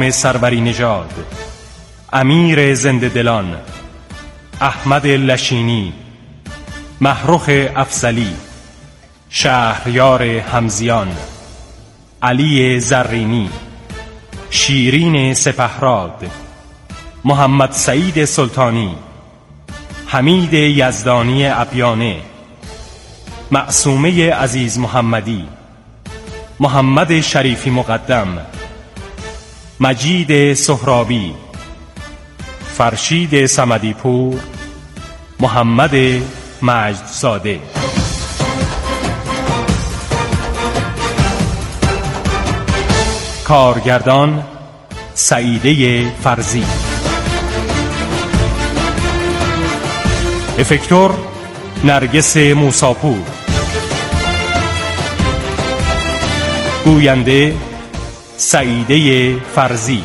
خان سروری نژاد، امیر زنده دلان، احمد لشینی، محروخ افضلی، شهریار همزیان، علی زرینی، شیرین سپهراد، محمد سعید سلطانی، حمید یزدانی ابیانه، معصومه عزیز محمدی، محمد شریفی مقدم، مجید سهرابی، فرشید صمدی پور، محمد مجدزاده. کارگردان سعیده فرزی. افکتور نرگس موساپور. گوینده سعیده فرزی.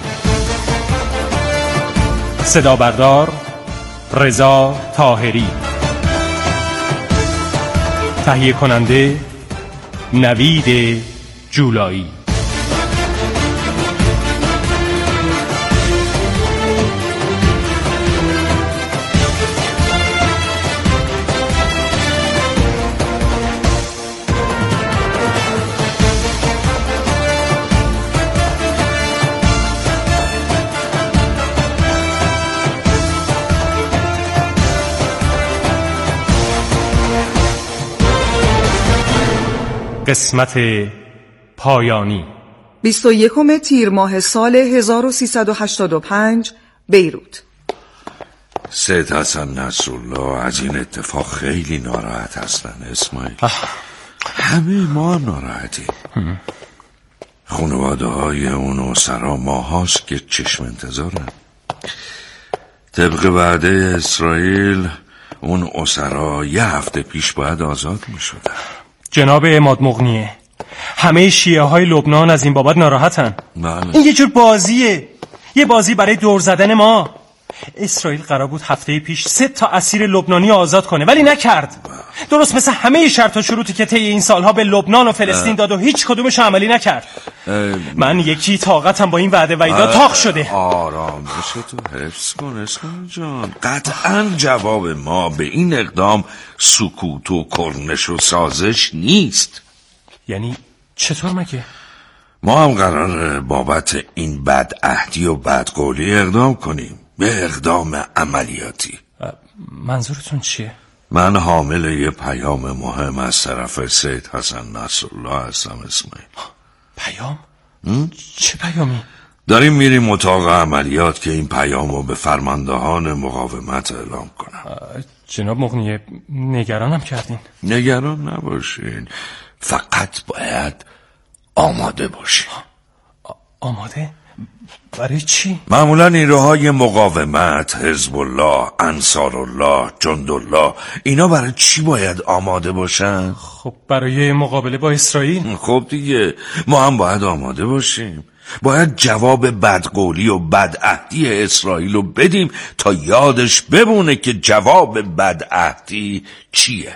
صدا بردار رضا طاهری. تهیه کننده نوید جولایی. قسمت پایانی. 21 تیر ماه سال 1385 بیروت. سید حسن نصرالله از این اتفاق خیلی ناراحت هستن اسماعیل. همه ما ناراحتیم. خانواده های اون اسرا ماهاست که چشم انتظارن. طبق وعده اسرائیل اون اسرا یه هفته پیش باید آزاد می شدن. جناب عماد مغنیه، همه شیعه های لبنان از این بابت ناراحتن. بله. این یه جور بازیه، یه بازی برای دور زدن ما. اسرائیل قرار بود هفته پیش 3 اسیر لبنانی آزاد کنه ولی نکرد. درست مثل همه شرط و شروطی که طی این سالها به لبنان و فلسطین داد و هیچ کدومش عملی نکرد. من یکی طاقتم با این وعده و ایدا تاق شده. آرام بشه تو، حفظ کن اسکان جان. قطعا جواب ما به این اقدام سکوت و کرنش و سازش نیست. یعنی چطور مگه؟ ما هم قراره بابت این بدعهدی و بدقولی اقدام کنیم، به اقدام عملیاتی. منظورتون چیه؟ من حامل یه پیام مهم از طرف سید حسن نصرالله هستم اسماعیل. پیام؟ چه پیامی؟ داریم میریم اتاق عملیات که این پیامو به فرماندهان مقاومت اعلام کنم. جناب مغنیه نگرانم کردین. نگران نباشین، فقط باید آماده باشین. آماده؟ برای چی؟ معمولا نیروهای مقاومت، حزب الله، انصارالله، جندالله، اینا برای چی باید آماده باشن؟ خب برای مقابله با اسرائیل. خب دیگه ما هم باید آماده باشیم. باید جواب بدقولی و بدعهدی اسرائیل رو بدیم تا یادش بمونه که جواب بدعهدی چیه.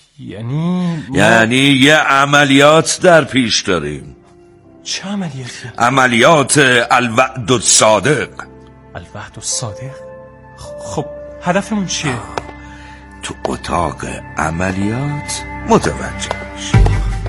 یعنی یه عملیات در پیش داریم. چه عملیاتی؟ عملیات الوعد الصادق. الوعد الصادق؟ خب هدفمون چیه؟ تو اتاق عملیات متوجه میشی.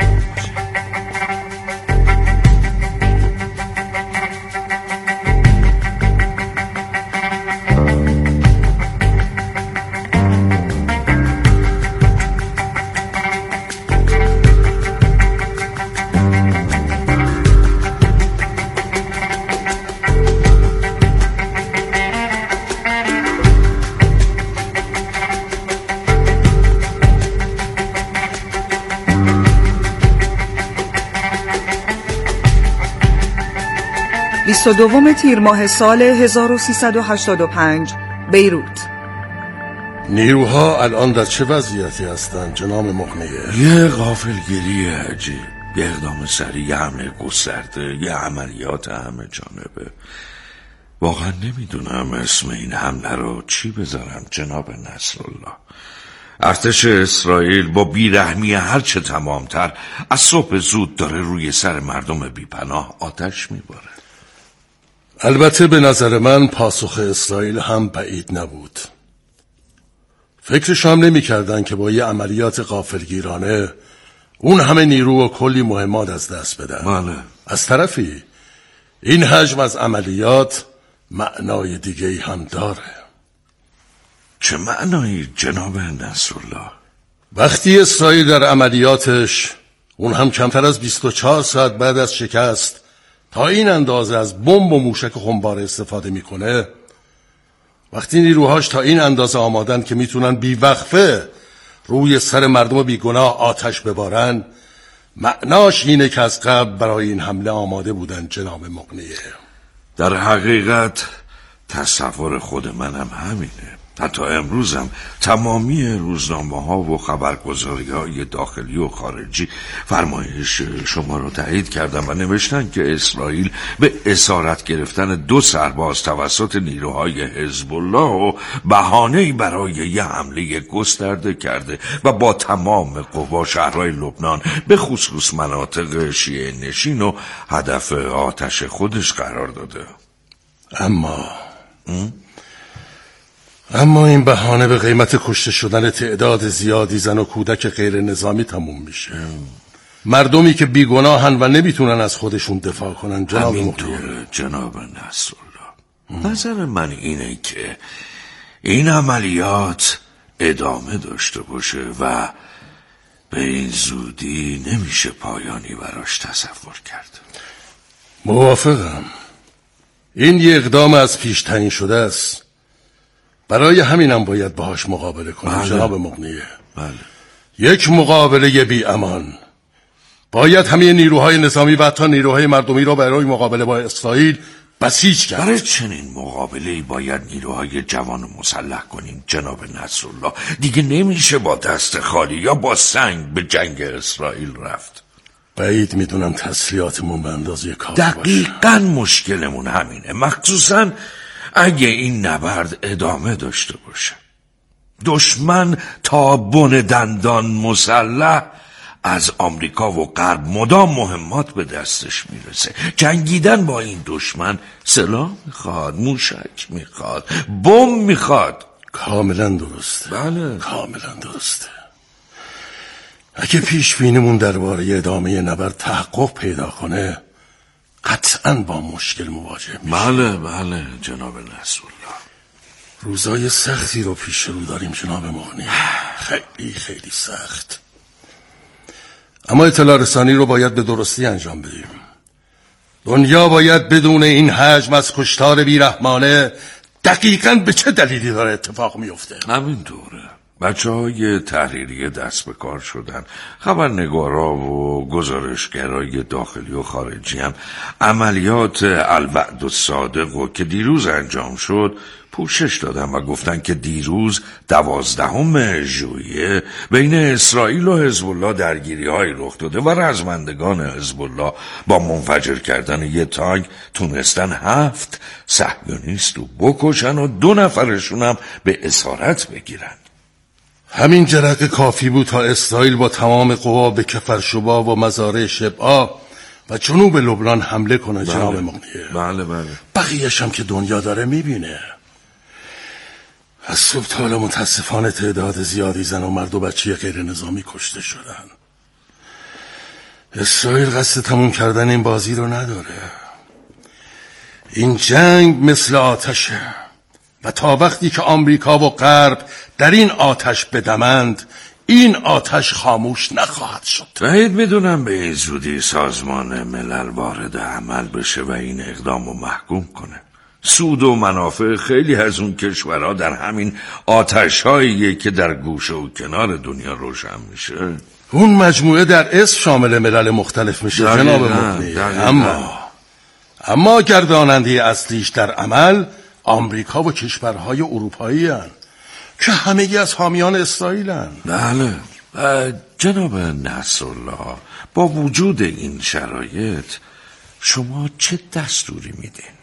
دوم تیر ماه سال 1385 بیروت. نیروها الان در چه وضعیتی هستند جناب مغنیه؟ یه غافلگیری عجیب، یه اقدام سریع حمله گسترده، یه عملیات همه جانبه. واقعا نمیدونم اسم این حمله رو چی بذارم جناب نصرالله. ارتش اسرائیل با بیرحمی هرچه تمامتر از صبح زود داره روی سر مردم بیپناه آتش میباره. البته به نظر من پاسخ اسرائیل هم بعید نبود. فکرش هم نمی کردن که با یه عملیات غافلگیرانه اون همه نیرو و کلی مهمات از دست بدن. بله. از طرفی این حجم از عملیات معنای دیگه‌ای هم داره. چه معنایی جناب نصرالله؟ وقتی اسرائیل در عملیاتش اون هم کمتر از 24 ساعت بعد از شکست تا این اندازه از بمب و موشک خمپاره استفاده میکنه، وقتی نیروهاش تا این اندازه آمادن که میتونن بیوقفه روی سر مردم بیگناه آتش ببارن، معناش اینه که از قبل برای این حمله آماده بودن جناب مقنیه. در حقیقت تصور خود منم همینه. حتی امروزم تمامی روزنامه‌ها و خبرگزاری‌های داخلی و خارجی فرمایش شما رو تایید کردن و نوشتن که اسرائیل به اسارت گرفتن 2 سرباز توسط نیروهای حزب الله و بهانه‌ای برای یه حمله گسترده کرده و با تمام قوا شهرهای لبنان به خصوص مناطق شیعه نشین و هدف آتش خودش قرار داده. اما این بهانه به قیمت کشته شدن تعداد زیادی زن و کودک غیر نظامی تموم میشه. مردمی که بیگناهن و نمیتونن از خودشون دفاع کنن. جناب همینطوره جناب نصرالله. نظر من اینه که این عملیات ادامه داشته باشه و به این زودی نمیشه پایانی براش تصور کرد. موافقم. این یه اقدام از پیش تعیین شده است. برای همینم باید باهاش مقابله کنیم. جناب مقنیه. بله. یک مقابله بی امان. باید همه نیروهای نظامی و حتی نیروهای مردمی را برای مقابله با اسرائیل بسیج کرد. برای چنین مقابله‌ای باید نیروهای جوان مسلح کنیم جناب نصرالله. دیگه نمیشه با دست خالی یا با سنگ به جنگ اسرائیل رفت. بعید میدونم تسلیحاتمون به اندازه کافی باشه. دقیقاً مشکلمون همینه، مخصوصاً اگه این نبرد ادامه داشته باشه. دشمن تا بن دندان مسلح از آمریکا و غرب مدام مهمات به دستش میرسه. جنگیدن با این دشمن سلاح میخواد، موشک میخواد، بمب میخواد. کاملا درسته. بله کاملا درسته. اگه پیش بینیمون درباره ادامه نبرد تحقق پیدا کنه، قطعاً با مشکل مواجه میشه. بله جناب نصرالله. روزای سختی رو پیش رو داریم جناب مقنی. خیلی خیلی سخت. اما اطلاع رسانی رو باید به درستی انجام بدیم. دنیا باید بدون این حجم از کشتار بیرحمانه دقیقاً به چه دلیلی داره اتفاق میفته. همینطوره. بچه‌های تحریریه دست به کار شدن. خبرنگارا و گزارشگرای داخلی و خارجی هم عملیات الوعد الصادق و که دیروز انجام شد پوشش دادن و گفتن که دیروز 12 ژوئیه بین اسرائیل و حزب الله درگیری‌های رخ داده و رزمندگان حزب الله با منفجر کردن یه تانک تونستن 7 صهیونیست رو بکشن و 2 نفرشون هم به اسارت بگیرن. همین جرقه کافی بود تا اسرائیل با تمام قوا به کفرشبا و مزارع شبعا و جنوب لبنان حمله کنه. جناب مقنیه. بله بقیه‌ش هم که دنیا داره میبینه. از صبح تا حالا متاسفانه تعداد زیادی زن و مرد و بچه غیر نظامی کشته شدن. اسرائیل قصد تموم کردن این بازی رو نداره. این جنگ مثل آتشه و تا وقتی که آمریکا و غرب در این آتش بدمند این آتش خاموش نخواهد شد. بعید میدونم به این زودی سازمان ملل وارد عمل بشه و این اقدام رو محکوم کنه. سود و منافع خیلی از اون کشورها در همین آتش‌هاییه که در گوشه و کنار دنیا روشن میشه. اون مجموعه در اسم شامل ملل مختلف میشه جناب مقنی. اما گرداننده اصلیش در عمل آمریکا و کشورهای اروپایی هن که همگی از حامیان اسرائیل هن. بله جناب نصرالله، با وجود این شرایط شما چه دستوری میدین؟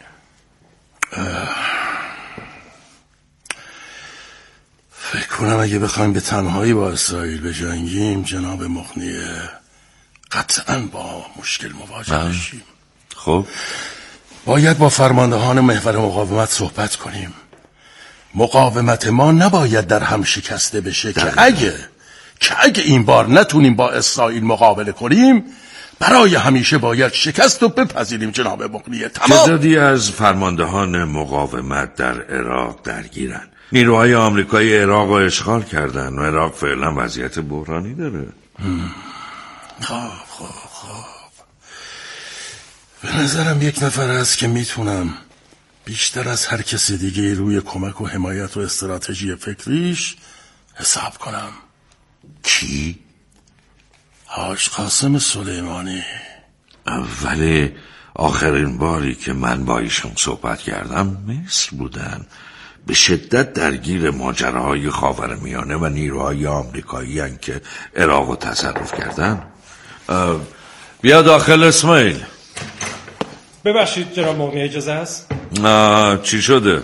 فکر کنم اگه بخوایم به تنهایی با اسرائیل بجنگیم جناب مقنیه قطعاً با مشکل مواجه بشیم. خب باید با فرماندهان محور مقاومت صحبت کنیم. مقاومت ما نباید در هم شکسته بشه که اگه این بار نتونیم با اسرائیل مقابله کنیم برای همیشه باید شکست رو بپذیریم. جناب مقنیه، تمام. تعدادی از فرماندهان مقاومت در عراق درگیرن. نیروهای آمریکایی عراق رو اشغال کردن و عراق فعلا وضعیت بحرانی داره. خب به نظرم یک نفر هست که میتونم بیشتر از هر کسی دیگه روی کمک و حمایت و استراتژی فکریش حساب کنم. کی؟ حاج قاسم سلیمانی. ولی آخرین باری که من با ایشون صحبت کردم مصر بودن. به شدت درگیر ماجراهای خاورمیانه و نیروهای آمریکایی هستند که عراق رو تصرف کردن. بیا داخل اسماعیل. ببخشید جناب مقنی، اجازه هست؟ چی شده؟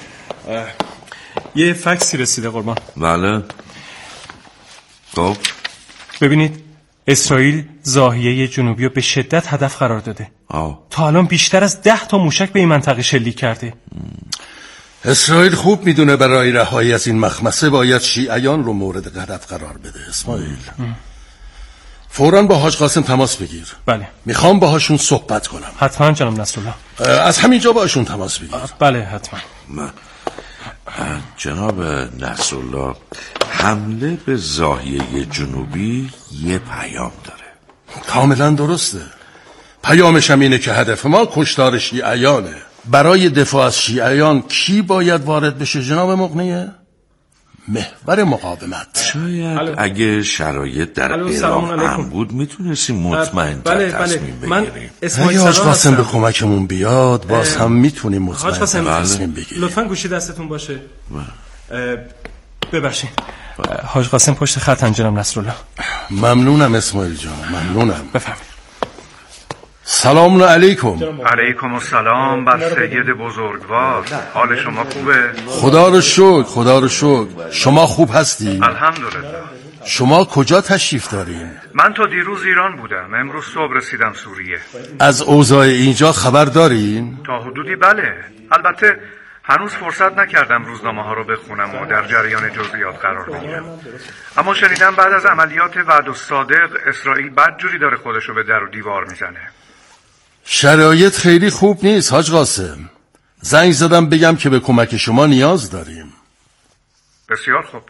یه فکسی رسیده قربان. بله. خب ببینید اسرائیل ضاحیه جنوبی رو به شدت هدف قرار داده. تا الان بیشتر از 10 تا موشک به این منطقه شلیک کرده. اسرائیل خوب میدونه برای رهایی از این مخمسه باید شیعیان رو مورد هدف قرار بده. اسماعیل فوراً با حاج قاسم تماس بگیر. بله. میخوام باهاشون صحبت کنم. حتما جناب نصرالله. از همینجا باهاشون تماس بگیر. بله حتما. جناب نصرالله، حمله به ضاحیه جنوبی یه پیام داره. کاملا درسته. پیامش هم اینه که هدف ما کشتار شیعیانه. برای دفاع از شیعیان کی باید وارد بشه جناب مقنیه؟ محور مقاومت. شاید اگه شرایط در عراق هم بود میتونستیم مطمئن تصمیم بگیریم. اگه حاج قاسم به کمکمون بیاد باز هم میتونیم مطمئن تصمیم بگیریم. لطفاً گوشی دستتون باشه. ببخشید حاج قاسم پشت خطن جناب نصرالله. ممنونم اسماعیل جان، ممنونم. بفرمایید. سلام علیکم. علیکم السلام بر سید بزرگوار. حال شما خوبه؟ خدا رو شکر. شما خوب هستی؟ الحمدلله. شما کجا تشریف دارین؟ من تا دیروز ایران بودم، امروز صبح رسیدم سوریه. از اوضاع اینجا خبر دارین؟ تا حدودی بله. البته هنوز فرصت نکردم روزنامه ها رو بخونم و در جریان جزئیات قرار بگیرم، اما شنیدم بعد از عملیات وعد الصادق اسرائیل بدجوری داره خودشو به در و دیوار میزنه. شرایط خیلی خوب نیست حاج قاسم. زنگ زدم بگم که به کمک شما نیاز داریم. بسیار خوب.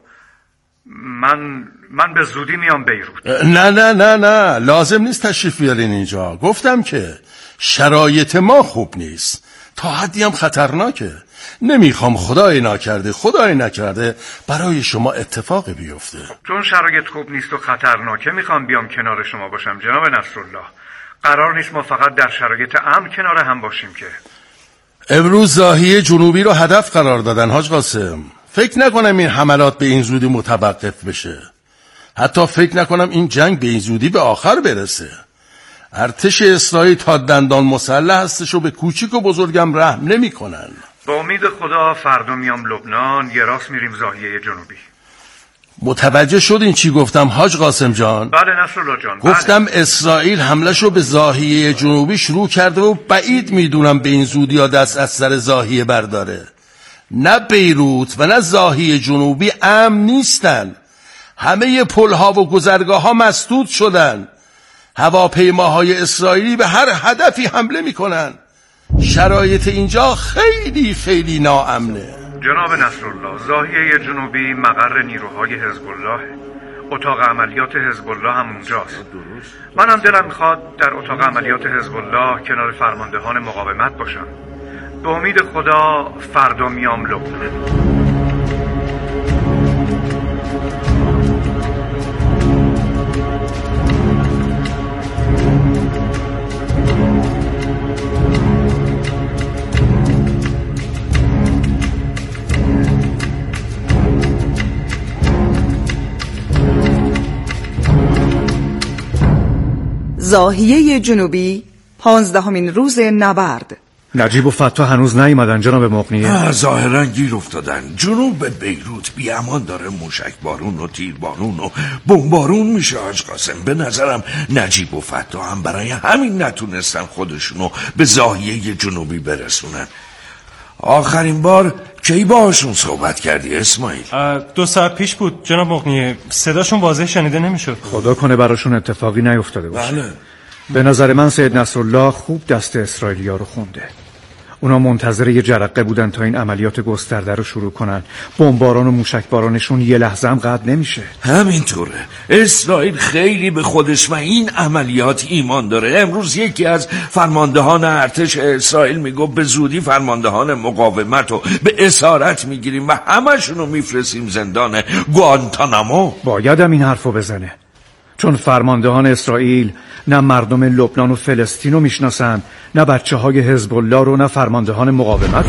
من به زودی میام بیروت. نه لازم نیست تشریف بیارین اینجا. گفتم که شرایط ما خوب نیست، تا حدی هم خطرناکه. نمیخوام خدای نکرده برای شما اتفاق بیفته. چون شرایط خوب نیست و خطرناکه میخوام بیام کنار شما باشم جناب نصرالله. قرار نیست ما فقط در شرایط امن کنار هم باشیم که. امروز ضاحیه جنوبی رو هدف قرار دادن حاج قاسم. فکر نکنم این حملات به این زودی متوقف بشه. حتی فکر نکنم این جنگ به این زودی به آخر برسه. ارتش اسرائیل تا دندان مسلح هستش و به کوچیک و بزرگم رحم نمی کنن. با امید خدا فردا میام لبنان، یه راست میریم ضاحیه جنوبی. متوجه شدین چی گفتم حاج قاسم جان؟ بله نصرالله جان. گفتم اسرائیل حملهشو به ضاحیه جنوبی شروع کرده و بعید میدونم به این زودی ها دست از سر ضاحیه برداره. نه بیروت و نه ضاحیه جنوبی امن نیستن. همه پلها و گذرگاه ها مسدود شدن. هواپیماهای اسرائیلی به هر هدفی حمله میکنن. شرایط اینجا خیلی ناامنه. جناب نصرالله، ضاحیه جنوبی مقر نیروهای حزب الله، اتاق عملیات حزب الله هم اونجاست. منم دلم میخواد در اتاق عملیات حزب الله کنار فرماندهان مقاومت باشم. به امید خدا فردا میام لبنان. ضاحیه جنوبی 15مین روز نبرد. نجیب و فتا هنوز نیومدن جناب مقنیه. ظاهرا گیر افتادن. جنوب بیروت بی امان داره، موشک بارون و تیر بارون و بمبارون میشه حاج قاسم. به نظرم نجیب و فتا هم برای همین نتونستن خودشونو به زاهیه جنوبی برسونن. آخرین بار کی باهاشون صحبت کردی اسماعیل؟ 2 ساعت پیش بود جناب مقنیه. صداشون واضح شنیده نمیشد. خدا کنه براشون اتفاقی نیفتاده باشه. بله. به نظر من سید نصرالله خوب دست اسرائیلیا رو خونده. اونا منتظر یه جرقه بودن تا این عملیات گسترده رو شروع کنن. بمباران و موشکبارانشون یه لحظه هم قطع نمیشه. همینطوره. اسرائیل خیلی به خودش و این عملیات ایمان داره. امروز یکی از فرماندهان ارتش اسرائیل میگفت به زودی فرماندهان مقاومت رو به اسارت میگیریم و همشونو میفرستیم زندان گوانتانامو. باید هم این حرفو بزنه، چون فرماندهان اسرائیل نه مردم لبنان و فلسطین رو میشناسن، نه بچه های حزب الله رو، نه فرماندهان مقاومت.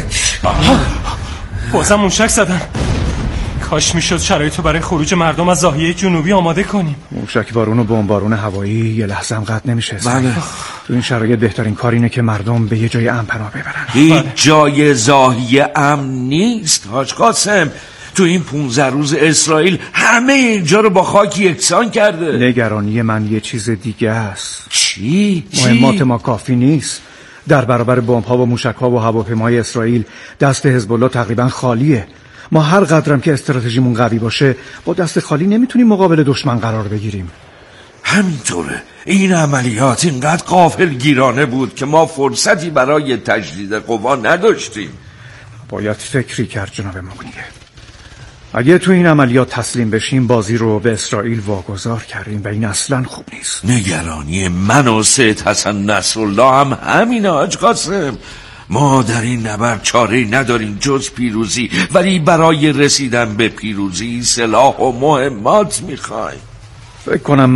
بازم موشک زدن. کاش میشد شرایطو برای خروج مردم از زاهیه جنوبی آماده کنیم. موشک بارون و بمبارون هوایی یه لحظه هم قطع نمیشه. بله. تو این شرایط بهترین کار اینه که مردم به یه جای امن پناه ببرن. هیچ جای زاهیه امن نیست حاج قاسم. تو این 15 روز اسرائیل همه اینجا رو با خاک یکسان کرده. نگرانی من یه چیز دیگه است. چی؟ مهمات ما کافی نیست. در برابر بمب‌ها و موشک‌ها و هواپیماهای اسرائیل دست حزب الله تقریبا خالیه. ما هر قدرم که استراتژیمون قوی باشه با دست خالی نمیتونیم مقابل دشمن قرار بگیریم. همینطوره. این عملیات اینقدر غافلگیرانه بود که ما فرصتی برای تجدید قوا نداشتیم. باید فکری کرد جناب مقنیه. اگه تو این عملیات تسلیم بشیم بازی رو به اسرائیل واگذار کردیم و این اصلا خوب نیست. نگرانی من و سید حسن نصرالله هم همینه حاج قاسم. ما در این نبرد چاره‌ای نداریم جز پیروزی، ولی برای رسیدن به پیروزی سلاح و مهمات میخوایم. فکر کنم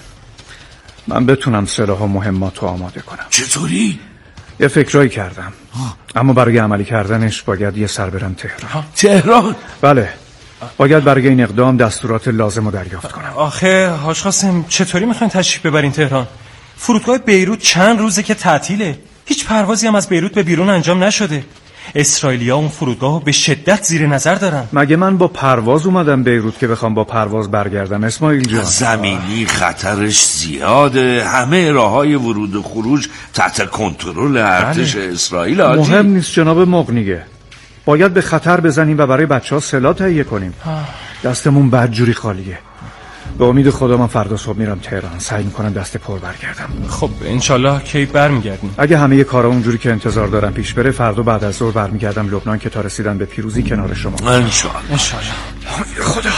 من بتونم سلاح و مهمات رو آماده کنم. چطوری؟ یه فکرایی کردم اما برای عملی کردنش باید یه سر برم تهران. تهران؟ بله، باید برای این اقدام دستورات لازم رو دریافت کنم. آخه حاج قاسم چطوری میخواین تشریف ببرین تهران؟ فرودگاه بیروت چند روزه که تعطیله. هیچ پروازی هم از بیروت به بیرون انجام نشده. اسرائیلیا اون فرودگاهو به شدت زیر نظر دارن. مگه من با پرواز اومدم بیروت که بخوام با پرواز برگردم اسماعیل جان؟ زمینی خطرش زیاده. همه راههای ورود و خروج تحت کنترل ارتش اسرائیل. مهم نیست جناب مقنیه. باید به خطر بزنیم و برای بچه‌ها سلاح تهیه کنیم. دستمون بدجوری خالیه. به امید خدا من فردا صبح میرم تهران. سعی میکنم دست پر برگردم. خب انشالله کی برمیگردیم؟ اگه همه کارا اونجوری که انتظار دارم پیش بره فردا بعد از ظهر برمیگردم لبنان که تا رسیدن به پیروزی کنار شما. انشالله. خدا.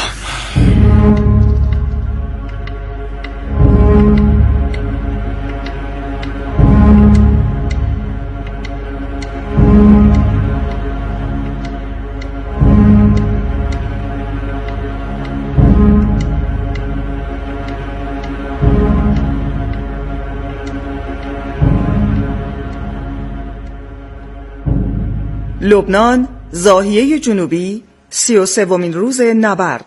لبنان، زاهیه جنوبی، 33مین روز نبرد.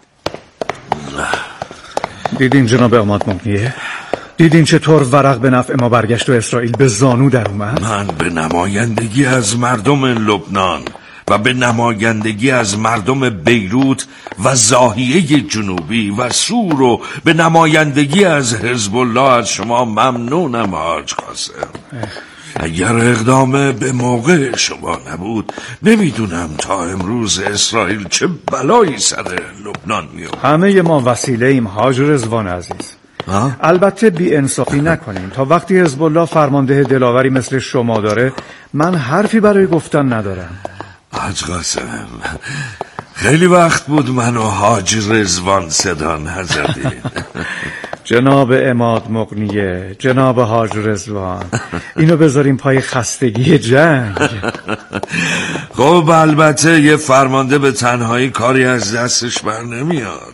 دیدین جناب عماد مقنیه؟ دیدین چطور ورق به نفع ما برگشت و اسرائیل به زانو در اومد؟ من به نمایندگی از مردم لبنان و به نمایندگی از مردم بیروت و زاهیه جنوبی و سور و به نمایندگی از حزب الله از شما ممنونم حاج قاسم. اگر اقدام به موقع شما نبود نمیدونم تا امروز اسرائیل چه بلایی سر لبنان میاد. همه ما وسیله ایم حاج رضوان عزیز. البته بی انصافی نکنیم. تا وقتی حزب الله فرمانده دلاوری مثل شما داره من حرفی برای گفتن ندارم. حاج قاسم خیلی وقت بود من و حاج رضوان صدا نزدیم. جناب عماد مقنیه، جناب حاج رضوان، اینو بذاریم پای خستگی جنگ. خب البته یه فرمانده به تنهایی کاری از دستش بر نمیاد.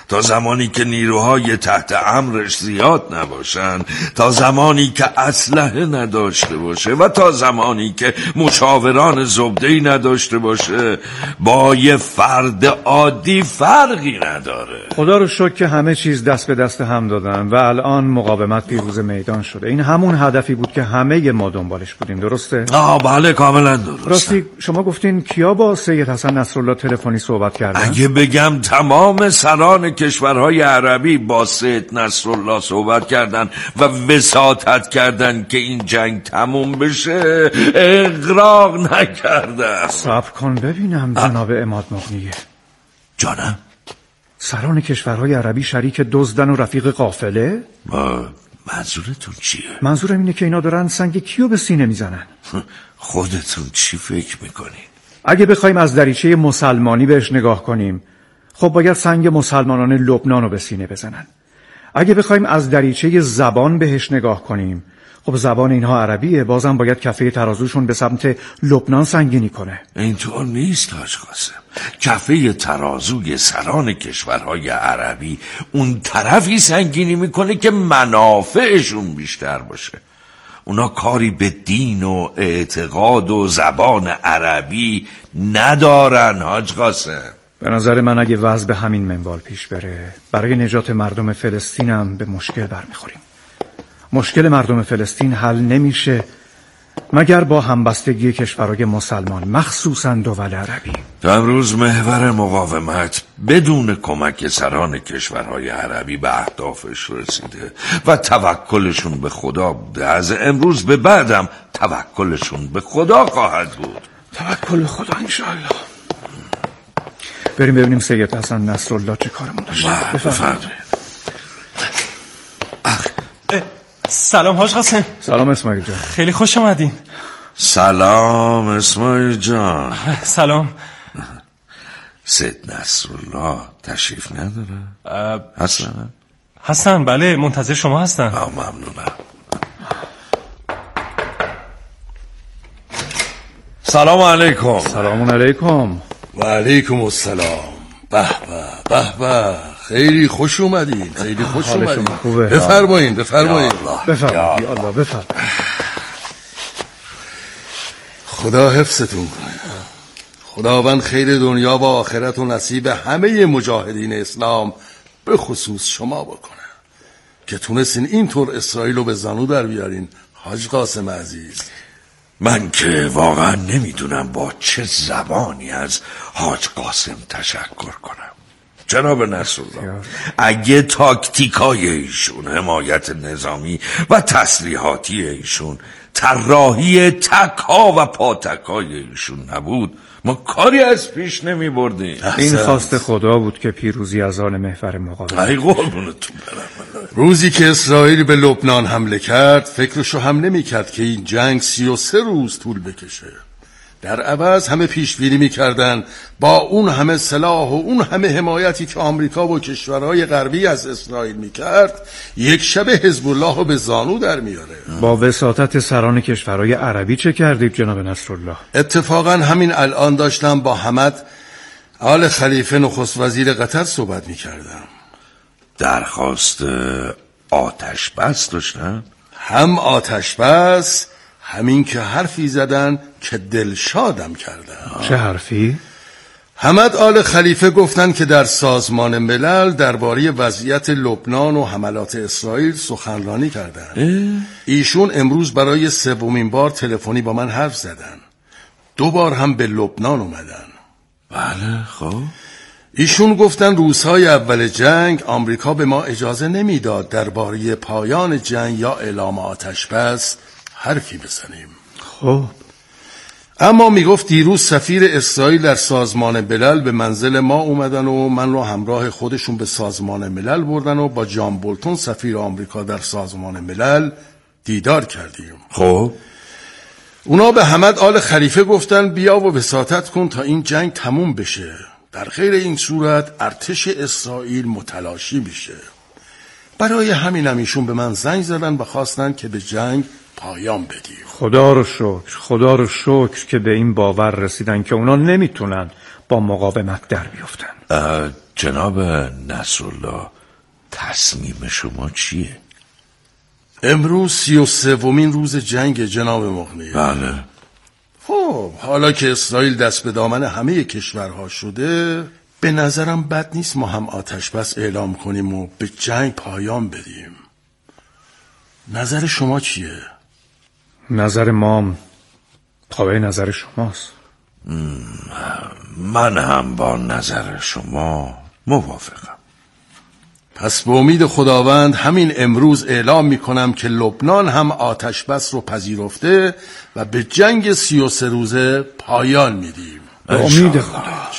تا زمانی که نیروهای تحت امرش زیاد نباشن، تا زمانی که اسلحه نداشته باشه و تا زمانی که مشاوران زبده‌ای نداشته باشه، با یه فرد عادی فرقی نداره. خدا رو شکر که همه چیز دست به دست هم دادن و الان مقاومت پیروز میدان شده. این همون هدفی بود که همه ما دنبالش بودیم، درسته؟ بله کاملا درسته. راستی شما گفتین کیا با سید حسن نصرالله تلفنی صحبت کردن؟ اگه بگم تمام سران کشورهای عربی با سید نصرالله صحبت کردن و وساطت کردن که این جنگ تموم بشه، اغراق نکردن. صبر کن ببینم جناب عماد مغنیه. جانم؟ سران کشورهای عربی شریک دزدن و رفیق قافله؟ منظورتون چیه؟ منظورم اینه که اینا دارن سنگ کیو به سینه میزنن. خودتون چی فکر میکنین؟ اگه بخوایم از دریچه مسلمانی بهش نگاه کنیم، خب باید سنگ مسلمانان لبنان رو به سینه بزنن. اگه بخوایم از دریچه زبان بهش نگاه کنیم، خب زبان اینها عربیه، بازم باید کفه ترازوشون به سمت لبنان سنگینی کنه. اینطور نیست حاج قاسم. کفه ترازوی سران کشورهای عربی اون طرفی سنگینی میکنه که منافعشون بیشتر باشه. اونا کاری به دین و اعتقاد و زبان عربی ندارن حاج قاسم. به نظر من اگه وضع به همین منوال پیش بره، برای نجات مردم فلسطین هم به مشکل برمیخوریم. مشکل مردم فلسطین حل نمیشه مگر با همبستگی کشورهای مسلمان، مخصوصا دول عربی. تا امروز محور مقاومت بدون کمک سران کشورهای عربی به اهدافش رسیده و توکلشون به خدا بوده. از امروز به بعدم توکلشون به خدا خواهد بود. توکل خدا انشاءالله. بریم ببینیم سید حسن نصرالله چه کارمون داشته. بفرمایید. سلام حاج قاسم. سلام اسماعیل جان. خیلی خوش اومدین. سلام اسماعیل جان. سلام. سید نصرالله تشریف نداره؟ هستن بله، منتظر شما هستن. ممنونم. سلام علیکم. سلام علیکم. و علیکم السلام. به به به به، خیلی خوش اومدین. خیلی خوش اومدین. بفرمایید بفرمایید. بفرمایید الله بفرمایید. خدا حفظتون کنه. خداوند خیر دنیا و آخرت و نصیب همه مجاهدین اسلام به خصوص شما بکنه که تونستین اینطور اسرائیل رو به زانو در بیارین. حاج قاسم عزیز، من که واقعا نمیدونم با چه زبانی از حاج قاسم تشکر کنم. جناب نصرالله، اگه تاکتیکای ایشون، حمایت نظامی و تسلیحاتی ایشون، طراحی تک‌ها و پاتک‌های ایشون نبود، ما کاری از پیش نمی بردیم. این خواست خدا بود که پیروزی از آن محور مقاومت. ای قربونتون برم. روزی که اسرائیل به لبنان حمله کرد فکرشو هم نمی کرد که این جنگ 33 روز طول بکشه. در عوض همه پیشبینی می‌کردن با اون همه سلاح و اون همه حمایتی که آمریکا و کشورهای غربی از اسرائیل می‌کرد، یک شب حزب الله رو به زانو در میاره. با وساطت سران کشورهای عربی چه کردید جناب نصرالله؟ اتفاقا همین الان داشتم با حمد آل خلیفه نخست وزیر قطر صحبت می‌کردم. درخواست آتش بس داشتن؟ هم آتش بس، همین که حرفی زدن که دلشادم کردن. چه حرفی؟ حمد آل خلیفه گفتن که در سازمان ملل درباره وضعیت لبنان و حملات اسرائیل سخنرانی کردن. ایشون امروز برای 3مین بار تلفنی با من حرف زدن. 2 بار هم به لبنان اومدن. بله خب. ایشون گفتن روزهای اول جنگ آمریکا به ما اجازه نمیداد درباره پایان جنگ یا اعلام آتش بس حرفی بزنیم. خب اما میگفت دیروز سفیر اسرائیل در سازمان ملل به منزل ما اومدن و من رو همراه خودشون به سازمان ملل بردن و با جان بولتون سفیر آمریکا در سازمان ملل دیدار کردیم. خب اونا به حمد آل خلیفه گفتن بیا و وساطت کن تا این جنگ تموم بشه، در غیر این صورت ارتش اسرائیل متلاشی میشه. برای همین ایشون به من زنگ زدن و خواستن که به جنگ پایان بدیم. خدا رو شکر که به این باور رسیدن که اونا نمیتونن با مقاومت در بیفتن. جناب نصرالله، تصمیم شما چیه؟ امروز 33مین روز جنگ جناب مقنعه. بله. خب حالا که اسرائیل دست به دامن همه کشورها شده، به نظرم بد نیست ما هم آتش بس اعلام کنیم و به جنگ پایان بدیم. نظر شما چیه؟ نظر ما تابع نظر شماست. من هم با نظر شما موافقم. پس به امید خداوند همین امروز اعلام میکنم که لبنان هم آتش بس رو پذیرفته و به جنگ 33 روزه پایان میدیم. به امید خدا.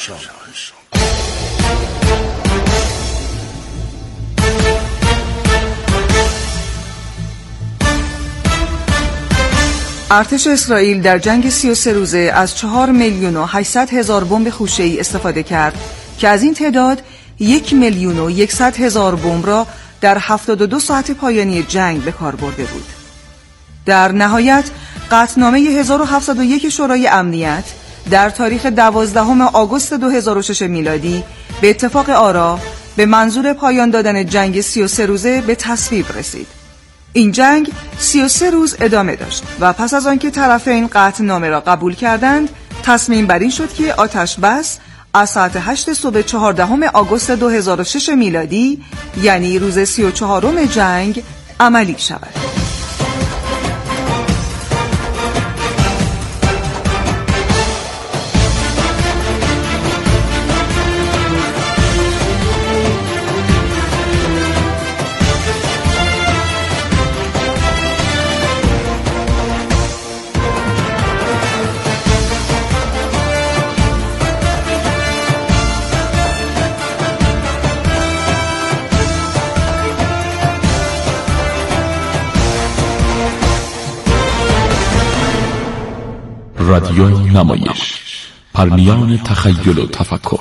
ارتش اسرائیل در جنگ 33 روزه از 4,800,000 بمب خوشه‌ای استفاده کرد که از این تعداد 1,100,000 بمب را در 72 ساعت پایانی جنگ به کار برده بود. در نهایت قطعنامه 1701 شورای امنیت در تاریخ 12 آگوست 2006 میلادی به اتفاق آرا به منظور پایان دادن جنگ 33 روزه به تصویب رسید. این جنگ 33 روز ادامه داشت و پس از آنکه طرفین قطعنامه را قبول کردند، تصمیم بر این شد که آتش بس از ساعت 8 صبح 14 آگوست 2006 میلادی، یعنی روز 34م جنگ، عملی شود. رادیو نمایش، پرنیان تخیل و تفکر.